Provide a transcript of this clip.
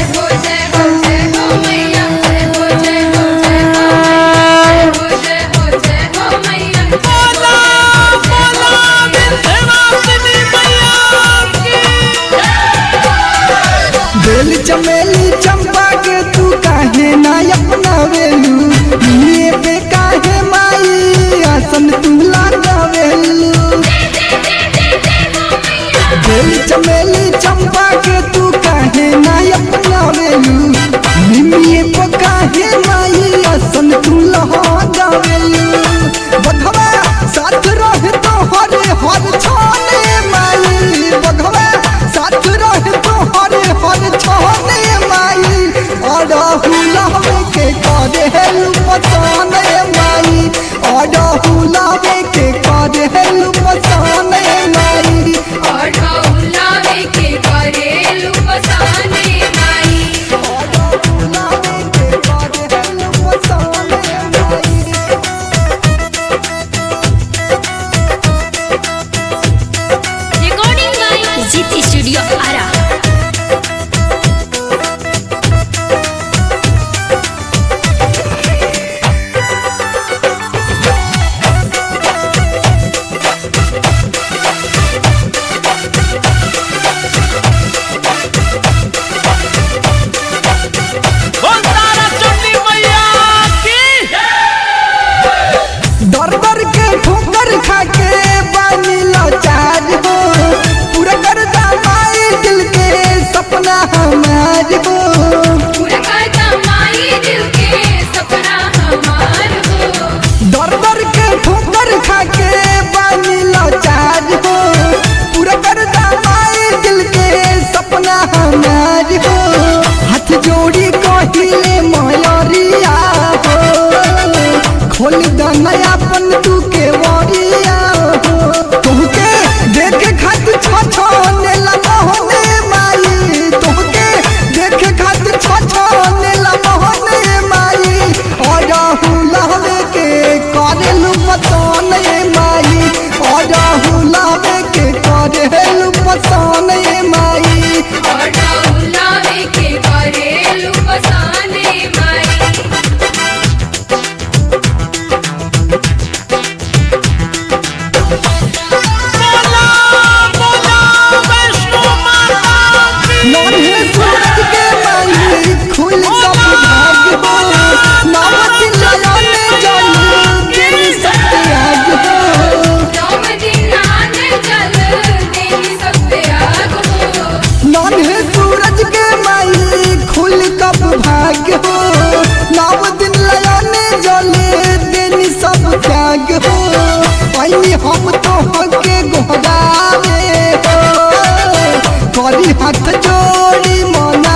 चमेली चंपा के तू काहे ना अपनावेलू ये पे काहे माई आसन तू लगावेलू। बेली चमेली चंपा के तू काहे ना अपनावेलू ये पे काहे माई आसन तू लगावेलू। बधवा साथ रहे तो हरे हर छाने माई बधवा साथ रहे तो हरे हर छाने माई और हुलावे के करे हेलु पसाने माई और हुलावे के करे हेलु पसाने माई और हुलावे के करे हेलु पसाने माई और हुलावे के करे हेलु पसाने माई। Recording by Jeet studio Ara. दर दर के ठोकर खा के बानी लाचार हो पूरा कर माई दिल के सपना हमार हो। पूरा करता माई दिल के सपना हमार हो। दर दर के ठोकर खा के बानी लाचार हो पूरा कर माई दिल के सपना हमार हो। हाथ जोड़ी कहिले मयरिया हो खोल दनया अपन तू के वरिया हो तोहके देखे खातिर छछने ला मोहने माई तोहके देखे खातिर छछने ला मोहने माई और हुलावे के करेलु पसाने माई और हुलावे के करेलु पसाने माई और हुलावे के करे हेलु पसाने माई। नन्हे सूरज के माई खुल सब भाग हो नावत लयाने जाई तेरी सत्याग हो। नौ दिन आने चल तेरी सब त्याग हो। नन्हे सूरज के माई खुल कब भाग हो नाव दिन लयाने जले देनी सब त्याग हो। पाई हम तो हके गोहरावे हो करी हाथ जोड़ी मना